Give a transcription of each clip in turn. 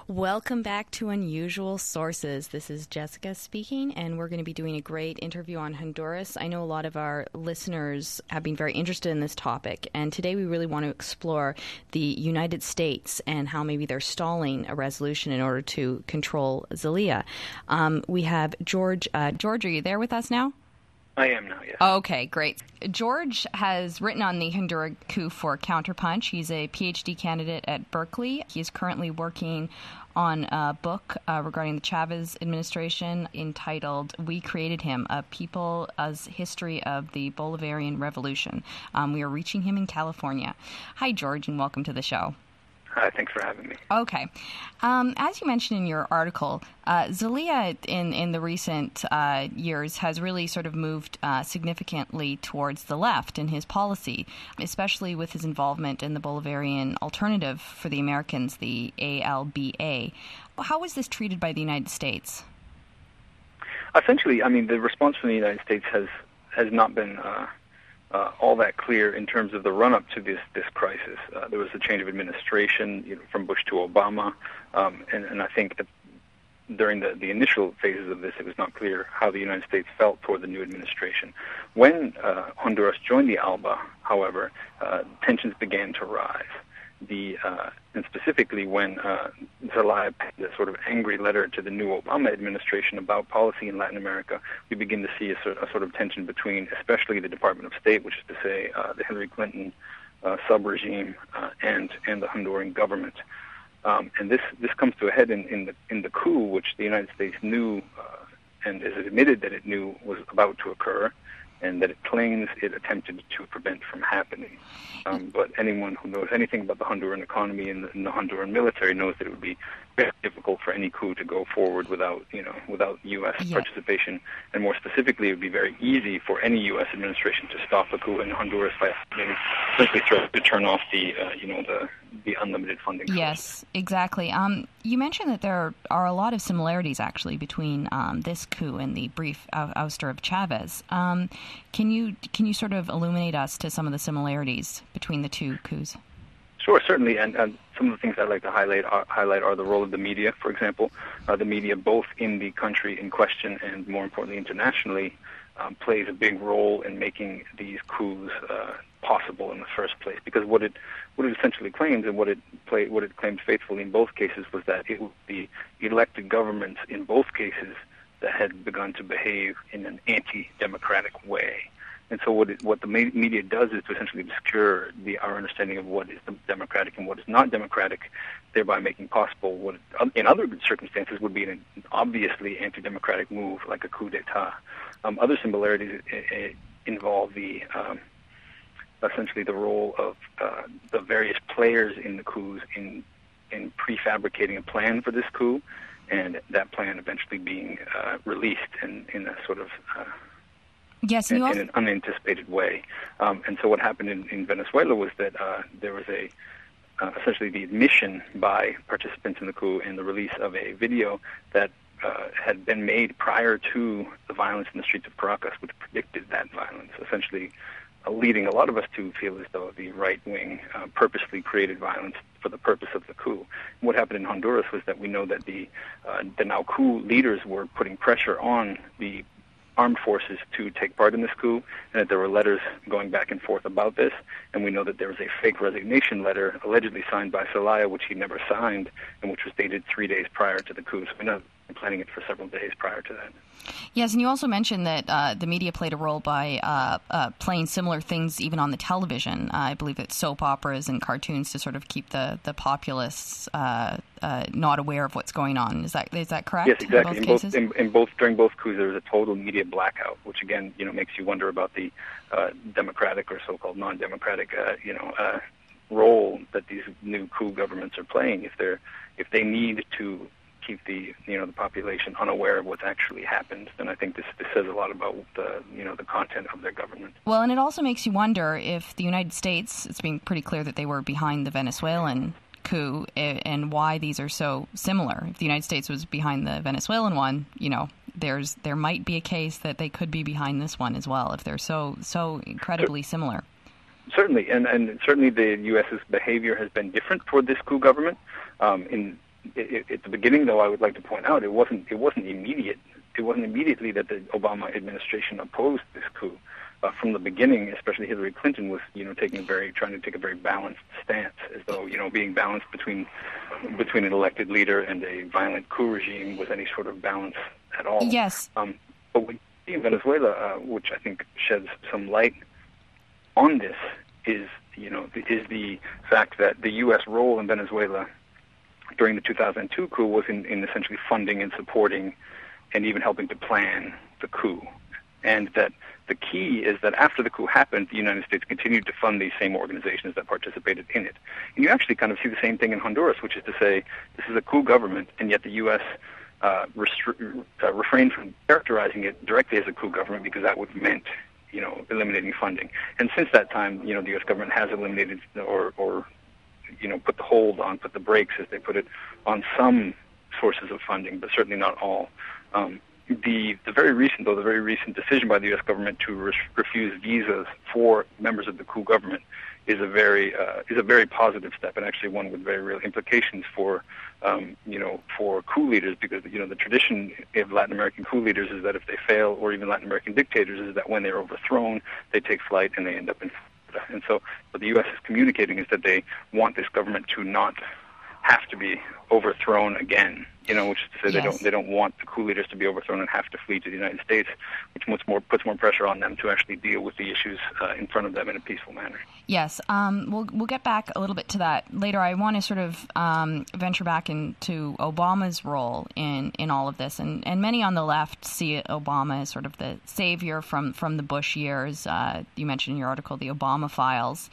Welcome back to Unusual Sources. This is Jessica speaking, and we're going to be doing a great interview on Honduras. I know a lot of our listeners have been very interested in this topic, and today we really want to explore the United States and how maybe they're stalling a resolution in order to control Zelaya. We have George. George, are you there with us now? I am now, yes. Okay, great. George has written on the Honduras coup for Counterpunch. He's a PhD candidate at Berkeley. He is currently working on a book regarding the Chavez administration entitled We Created Him, A People's History of the Bolivarian Revolution. We are reaching him in California. Hi, George, and welcome to the show. Hi, thanks for having me. Okay. As you mentioned in your article, Zelaya in the recent years has really sort of moved significantly towards the left in his policy, especially with his involvement in the Bolivarian Alternative for the Americans, the ALBA. How was this treated by the United States? Essentially, I mean, the response from the United States has not been all that clear in terms of the run-up to this crisis. There was a change of administration from Bush to Obama, and I think that during the initial phases of this, it was not clear how the United States felt toward the new administration. When Honduras joined the ALBA, however, tensions began to rise. And specifically when Zelaya penned a sort of angry letter to the new Obama administration about policy in Latin America, we begin to see a sort of tension between, especially the Department of State, which is to say the Hillary Clinton sub-regime, and the Honduran government. And this comes to a head in the coup, which the United States knew and has admitted that it knew was about to occur, and that it claims it attempted to prevent from happening. But anyone who knows anything about the Honduran economy and the Honduran military knows that it would be very difficult for any coup to go forward without U.S. participation. And more specifically, it would be very easy for any U.S. administration to stop a coup in Honduras by simply to turn off the unlimited funding. Yes, exactly. You mentioned that there are a lot of similarities actually between this coup and the brief ouster of Chavez. Can you sort of illuminate us to some of the similarities between the two coups? Sure, certainly, and some of the things I'd like to highlight are the role of the media, for example. The media, both in the country in question and, more importantly, internationally, plays a big role in making these coups possible in the first place. Because what it essentially claims, and what it claimed faithfully in both cases, was that it was the elected governments in both cases that had begun to behave in an anti-democratic way. And so what the media does is to essentially obscure our understanding of what is democratic and what is not democratic, thereby making possible what in other circumstances would be an obviously anti-democratic move like a coup d'etat. Other similarities involve essentially the role of the various players in the coups in prefabricating a plan for this coup, and that plan eventually being released in a sort of yes, in an unanticipated way. And so what happened in Venezuela was that there was essentially the admission by participants in the coup and the release of a video that had been made prior to the violence in the streets of Caracas, which predicted that violence, essentially leading a lot of us to feel as though the right wing purposely created violence for the purpose of the coup. And what happened in Honduras was that we know that the now coup leaders were putting pressure on the armed forces to take part in this coup, and that there were letters going back and forth about this. And we know that there was a fake resignation letter allegedly signed by Zelaya, which he never signed, and which was dated 3 days prior to the coup. So we know they're planning it for several days prior to that. Yes, and you also mentioned that the media played a role by playing similar things even on the television. I believe it's soap operas and cartoons to sort of keep the populace not aware of what's going on. Is that correct? Yes, exactly. In both cases? During both coups, there was a total media blackout, which again, makes you wonder about the democratic or so-called non-democratic, role that these new coup governments are playing. If they need to keep the population unaware of what's actually happened, then I think this says a lot about the content of their government. Well, and it also makes you wonder if the United States, it's been pretty clear that they were behind the Venezuelan coup, and why these are so similar. If the United States was behind the Venezuelan one, there might be a case that they could be behind this one as well if they're so incredibly similar. Certainly, and certainly the U.S.'s behavior has been different toward this coup government. at the beginning, though, I would like to point out it wasn't immediate. It wasn't immediately that the Obama administration opposed this coup. From the beginning, especially Hillary Clinton was, trying to take a very balanced stance, as though, being balanced between an elected leader and a violent coup regime was any sort of balance at all. Yes. But what we see in Venezuela, which I think sheds some light on this, is the fact that the U.S. role in Venezuela during the 2002 coup was in essentially funding and supporting and even helping to plan the coup. And that the key is that after the coup happened, the United States continued to fund these same organizations that participated in it. And you actually kind of see the same thing in Honduras, which is to say this is a coup government, and yet the U.S. Refrained from characterizing it directly as a coup government because that would have meant, eliminating funding. And since that time, the U.S. government has eliminated or put the brakes, as they put it, on some sources of funding, but certainly not all. The very recent decision by the U.S. government to refuse visas for members of the coup government is a very positive step, and actually one with very real implications for coup leaders, because the tradition of Latin American coup leaders is that if they fail, or even Latin American dictators, is that when they're overthrown, they take flight and they end up in Florida. And so what the U.S. is communicating is that they want this government to not have to be overthrown again, which is to say Yes. they don't want the coup leaders to be overthrown and have to flee to the United States, which puts more pressure on them to actually deal with the issues in front of them in a peaceful manner. Yes, we'll get back a little bit to that later. I want to sort of venture back into Obama's role in all of this, and many on the left see Obama as sort of the savior from the Bush years. You mentioned in your article the Obama files.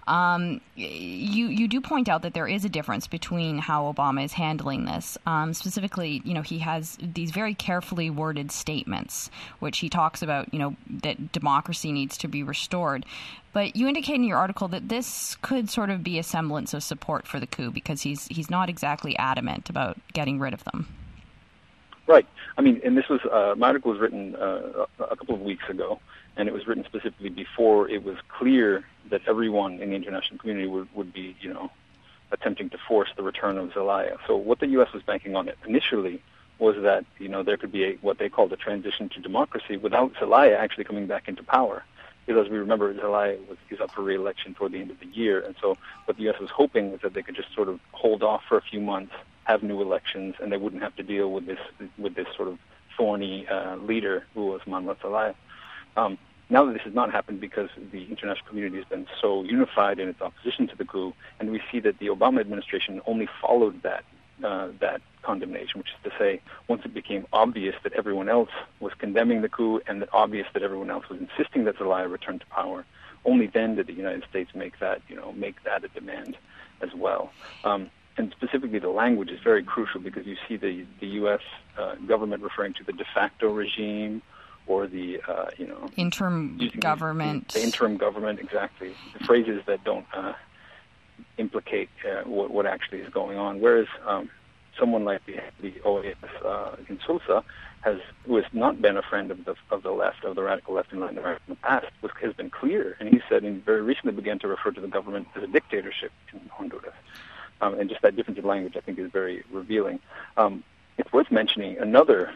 You do point out that there is a difference between how Obama is handling this. Specifically, he has these very carefully worded statements, which he talks about, that democracy needs to be restored. But you indicate in your article that this could sort of be a semblance of support for the coup because he's not exactly adamant about getting rid of them. Right. I mean, and this was my article was written a couple of weeks ago, and it was written specifically before it was clear that everyone in the international community would be, attempting to force the return of Zelaya. So what the U.S. was banking on initially was that, there could be what they called a transition to democracy without Zelaya actually coming back into power. Because as we remember, Zelaya is up for re-election toward the end of the year, and so what the U.S. was hoping was that they could just sort of hold off for a few months, have new elections, and they wouldn't have to deal with this sort of thorny leader who was Manuel Zelaya. Now that this has not happened because the international community has been so unified in its opposition to the coup, and we see that the Obama administration only followed that condemnation, which is to say, once it became obvious that everyone else was condemning the coup and that obvious that everyone else was insisting that Zelaya return to power, only then did the United States make that a demand as well. And specifically, the language is very crucial because you see the U.S. Government referring to the de facto regime or the interim government. The interim government, exactly. The phrases that don't implicate what actually is going on. Whereas someone like the OAS in Sousa who has not been a friend of the left, of the radical left in Latin America in the past, has been clear. And he said, and very recently began to refer to the government as a dictatorship in Honduras. And just that difference of language, I think, is very revealing. It's worth mentioning another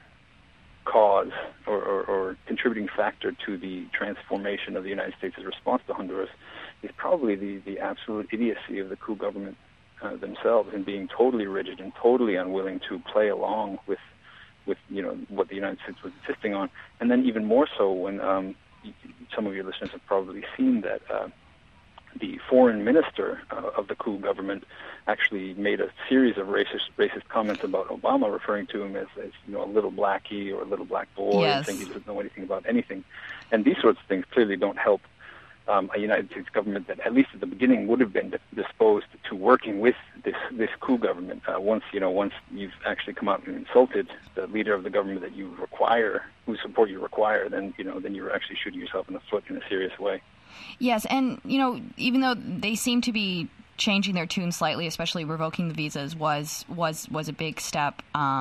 cause or contributing factor to the transformation of the United States' response to Honduras is probably the absolute idiocy of the coup government themselves in being totally rigid and totally unwilling to play along with what the United States was insisting on. And then even more so when some of your listeners have probably seen that the foreign minister of the coup government actually made a series of racist comments about Obama, referring to him as a little blackie or a little black boy, yes, and saying he doesn't know anything about anything. And these sorts of things clearly don't help a United States government that, at least at the beginning, would have been disposed to working with this coup government. Once you've actually come out and insulted the leader of the government that you require, whose support you require, then you're actually shooting yourself in the foot in a serious way. Yes, and even though they seem to be changing their tune slightly, especially revoking the visas was a big step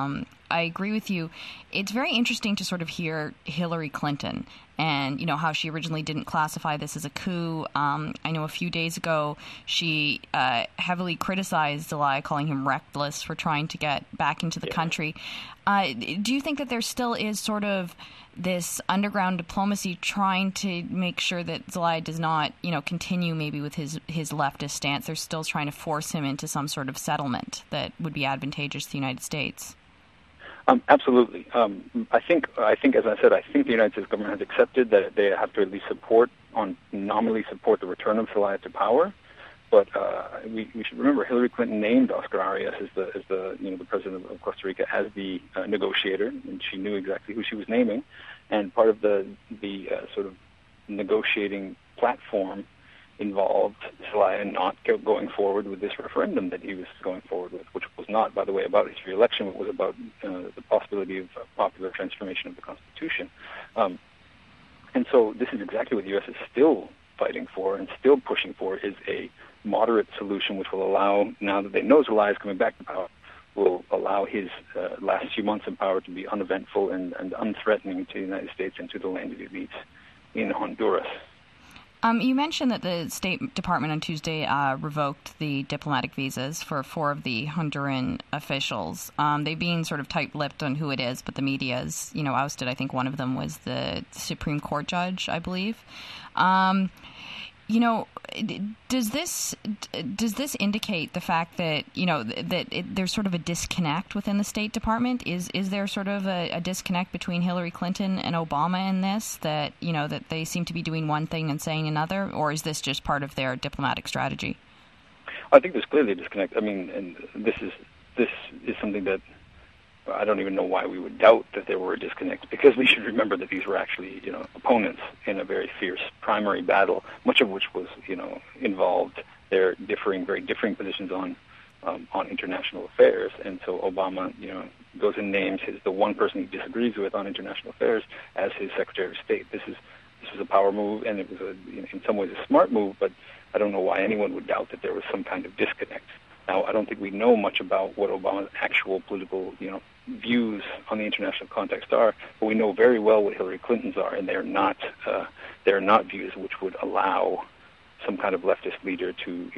I agree with you. It's very interesting to sort of hear Hillary Clinton and, how she originally didn't classify this as a coup. I know a few days ago she heavily criticized Zelaya, calling him reckless for trying to get back into the country. Do you think that there still is sort of this underground diplomacy trying to make sure that Zelaya does not, continue maybe with his leftist stance? They're still trying to force him into some sort of settlement that would be advantageous to the United States. Absolutely. I think, as I said, I think the United States government has accepted that they have to at least nominally support the return of Zelaya to power. But we should remember Hillary Clinton named Oscar Arias as the president of Costa Rica as the negotiator, and she knew exactly who she was naming. And part of the sort of negotiating platform involved Zelaya not going forward with this referendum that he was going forward with, which was not, by the way, about his re-election. It was about the possibility of popular transformation of the Constitution. And so this is exactly what the U.S. is still fighting for and still pushing for, is a moderate solution which will allow, now that they know Zelaya is coming back to power, will allow his last few months in power to be uneventful and unthreatening to the United States and to the landed elites in Honduras. You mentioned that the State Department on Tuesday revoked the diplomatic visas for 4 of the Honduran officials. They've been sort of tight-lipped on who it is, but the media's, ousted. I think one of them was the Supreme Court judge, I believe. Does this indicate the fact that there's sort of a disconnect within the State Department? Is there sort of a disconnect between Hillary Clinton and Obama in this, that that they seem to be doing one thing and saying another, or is this just part of their diplomatic strategy? I think there's clearly a disconnect. I mean, and this is something that I don't even know why we would doubt that there were a disconnect, because we should remember that these were actually, opponents in a very fierce primary battle, much of which was, involved their very differing positions on international affairs. And so Obama, goes and names the one person he disagrees with on international affairs as his Secretary of State. This was a power move, and it was in some ways a smart move, but I don't know why anyone would doubt that there was some kind of disconnect. Now, I don't think we know much about what Obama's actual political, views on the international context are, but we know very well what Hillary Clinton's are, and they're not views which would allow some kind of leftist leader to,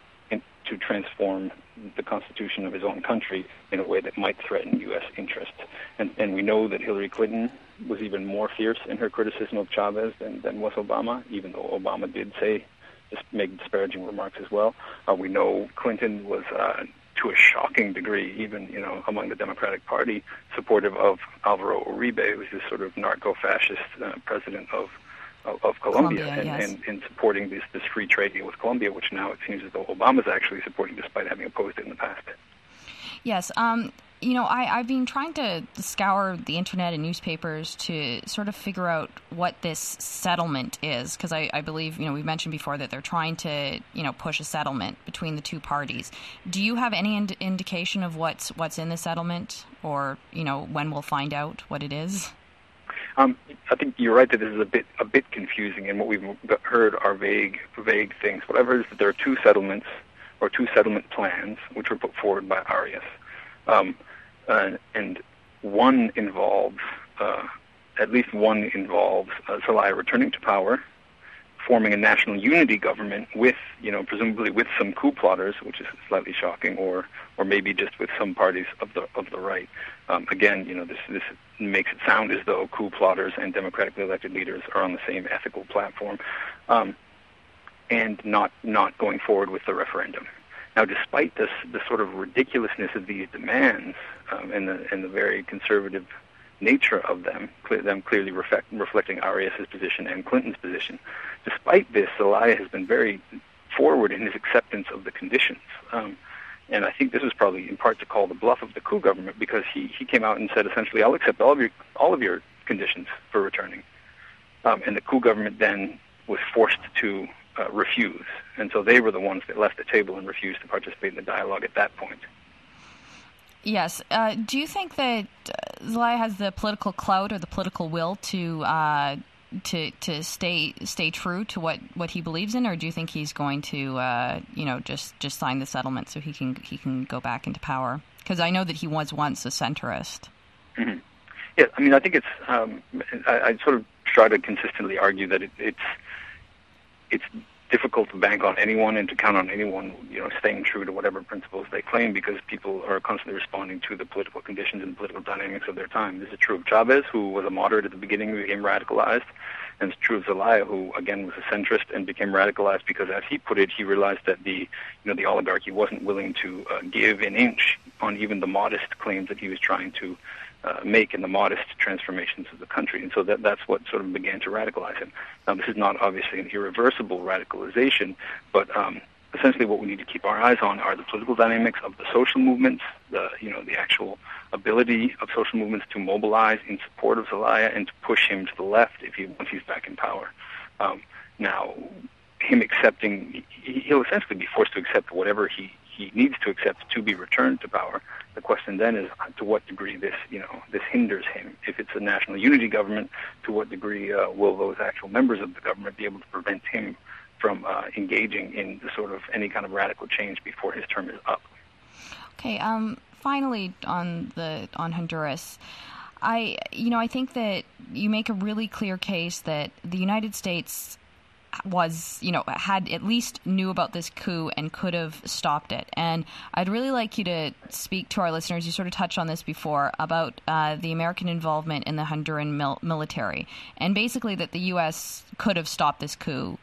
to transform the Constitution of his own country in a way that might threaten U.S. interests. And we know that Hillary Clinton was even more fierce in her criticism of Chavez than was Obama, even though Obama did make disparaging remarks as well. We know Clinton was, to a shocking degree, even among the Democratic Party, supportive of Alvaro Uribe, who's this sort of narco-fascist president of Colombia, and supporting this free trade deal with Colombia, which now it seems as though Obama's actually supporting, despite having opposed it in the past. Yes. I've been trying to scour the internet and newspapers to sort of figure out what this settlement is, because I believe, we've mentioned before that they're trying to, push a settlement between the two parties. Do you have any indication of what's in the settlement, or, when we'll find out what it is? I think you're right that this is a bit confusing, and what we've heard are vague things. What I've heard is that there are two settlements, or two settlement plans, which were put forward by Arias. And one involves, at least one involves Zelaya returning to power, forming a national unity government with, presumably with some coup plotters, which is slightly shocking, or maybe just with some parties of the right. Again, this makes it sound as though coup plotters and democratically elected leaders are on the same ethical platform, and not going forward with the referendum. Now, despite the sort of ridiculousness of these demands and the very conservative nature of them clearly reflecting Arias' position and Clinton's position, despite this, Zelaya has been very forward in his acceptance of the conditions. And I think this is probably in part to call the bluff of the coup government, because he came out and said essentially, I'll accept all of your conditions for returning. And the coup government then was forced to refuse. And so they were the ones that left the table and refused to participate in the dialogue at that point. Yes. Do you think that Zelaya has the political clout or the political will to stay true to what he believes in, or do you think he's going to just sign the settlement so he can go back into power? Because I know that he was once a centrist. Mm-hmm. Yeah, I mean, I think it's. I sort of try to consistently argue that it's difficult to bank on anyone and to count on anyone, staying true to whatever principles they claim, because people are constantly responding to the political conditions and political dynamics of their time. This is true of Chavez, who was a moderate at the beginning, who became radicalized, and it's true of Zelaya, who again was a centrist and became radicalized because, as he put it, he realized that the oligarchy wasn't willing to give an inch on even the modest claims that he was trying to make in the modest transformations of the country. And so that's what sort of began to radicalize him. Now, this is not obviously an irreversible radicalization, but essentially what we need to keep our eyes on are the political dynamics of the social movements, the actual ability of social movements to mobilize in support of Zelaya and to push him to the left once he's back in power. Now, him accepting, he'll essentially be forced to accept whatever he needs to accept to be returned to power. The question then is to what degree this hinders him. If it's a national unity government, to what degree will those actual members of the government be able to prevent him from engaging in the sort of any kind of radical change before his term is up? Okay. Finally, on Honduras, I think that you make a really clear case that the United States had at least knew about this coup and could have stopped it. And I'd really like you to speak to our listeners. You sort of touched on this before about the American involvement in the Honduran military, and basically that the U.S. could have stopped this coup,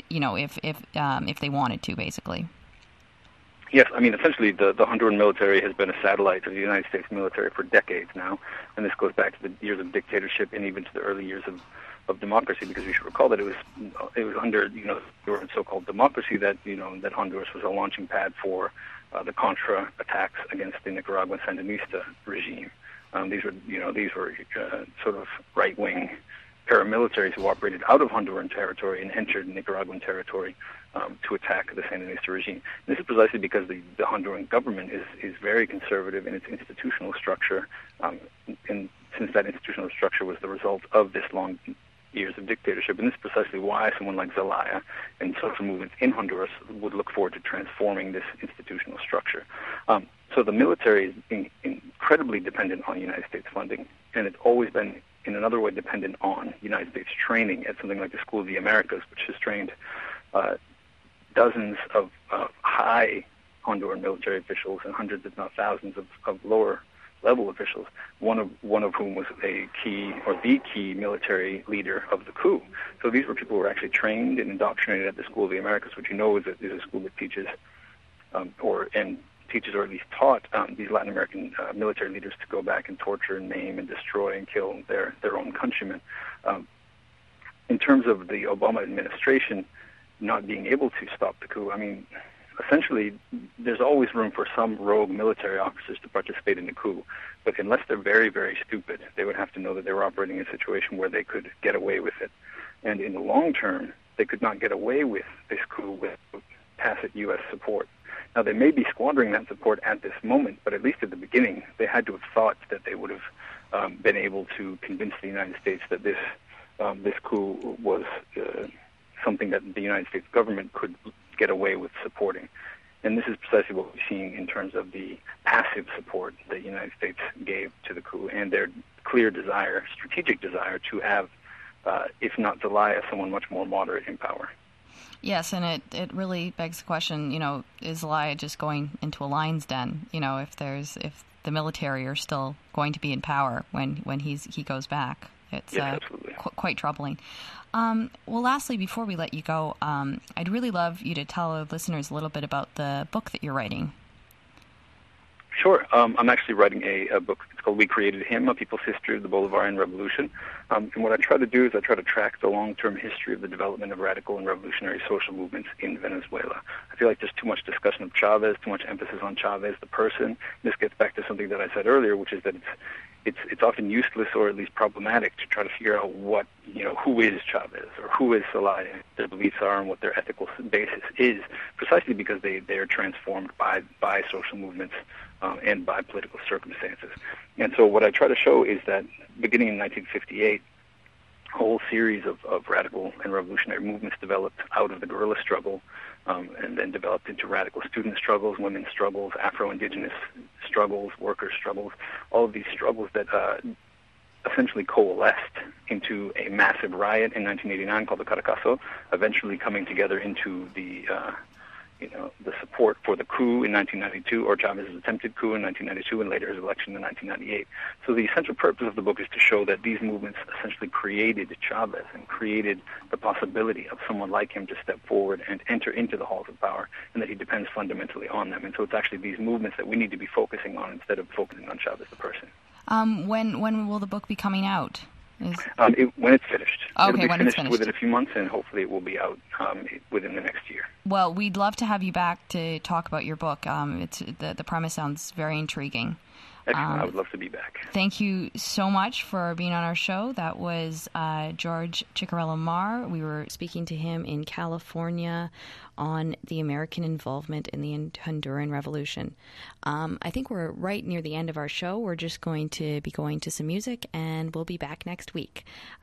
if they wanted to, basically. Yes, I mean, essentially the Honduran military has been a satellite of the United States military for decades now, and this goes back to the years of dictatorship and even to the early years of democracy, because we should recall that it was under the so-called democracy that that Honduras was a launching pad for the Contra attacks against the Nicaraguan Sandinista regime. These were sort of right-wing paramilitaries who operated out of Honduran territory and entered Nicaraguan territory to attack the Sandinista regime. And this is precisely because the Honduran government is very conservative in its institutional structure, and since that institutional structure was the result of this long years of dictatorship. And this is precisely why someone like Zelaya and social movements in Honduras would look forward to transforming this institutional structure. So the military is incredibly dependent on United States funding, and it's always been in another way dependent on United States training at something like the School of the Americas, which has trained dozens of high Honduran military officials and hundreds, if not thousands, of lower level officials, one of whom was a key or the key military leader of the coup. So these were people who were actually trained and indoctrinated at the School of the Americas, which is a school that teaches or at least taught these Latin American military leaders to go back and torture and maim and destroy and kill their own countrymen. In terms of the Obama administration not being able to stop the coup, I mean, essentially, there's always room for some rogue military officers to participate in the coup, but unless they're very, very stupid, they would have to know that they were operating in a situation where they could get away with it. And in the long term, they could not get away with this coup with tacit U.S. support. Now, they may be squandering that support at this moment, but at least at the beginning, they had to have thought that they would have been able to convince the United States that this coup was something that the United States government could get away with supporting. And this is precisely what we're seeing in terms of the passive support that the United States gave to the coup and their clear desire, strategic desire, to have, if not Zelaya, someone much more moderate in power. Yes, and it really begs the question, is Zelaya just going into a lion's den? If the military are still going to be in power when he goes back. It's quite troubling. Well, lastly, before we let you go, I'd really love you to tell our listeners a little bit about the book that you're writing. Sure. I'm actually writing a book. It's called We Created Him, A People's History of the Bolivarian Revolution. And what I try to do is I try to track the long-term history of the development of radical and revolutionary social movements in Venezuela. I feel like there's too much discussion of Chavez, too much emphasis on Chavez, the person. This gets back to something that I said earlier, which is that it's often useless or at least problematic to try to figure out who is Chavez or who is Zelaya, what their beliefs are and what their ethical basis is, precisely because they are transformed by social movements and by political circumstances. And so what I try to show is that beginning in 1958, whole series of radical and revolutionary movements developed out of the guerrilla struggle, and then developed into radical student struggles, women's struggles, Afro-Indigenous struggles, workers' struggles, all of these struggles that essentially coalesced into a massive riot in 1989 called the Caracazo, eventually coming together into the support for the coup in 1992, or Chavez's attempted coup in 1992, and later his election in 1998. So the essential purpose of the book is to show that these movements essentially created Chavez and created the possibility of someone like him to step forward and enter into the halls of power, and that he depends fundamentally on them. And so it's actually these movements that we need to be focusing on instead of focusing on Chavez the person. When will the book be coming out? When it's finished. Okay, It'll be when finished it's finished. within a few months, and hopefully it will be out within the next year. Well, we'd love to have you back to talk about your book. The premise sounds very intriguing. Excellent. I would love to be back. Thank you so much for being on our show. That was George Ciccariello-Maher. We were speaking to him in California on the American involvement in the Honduran Revolution. I think we're right near the end of our show. We're just going to be going to some music, and we'll be back next week.